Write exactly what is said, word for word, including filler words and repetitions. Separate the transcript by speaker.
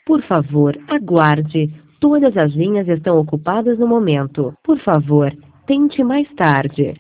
Speaker 1: Por favor, aguarde. Todas as linhas estão ocupadas no momento. Por favor, tente mais tarde.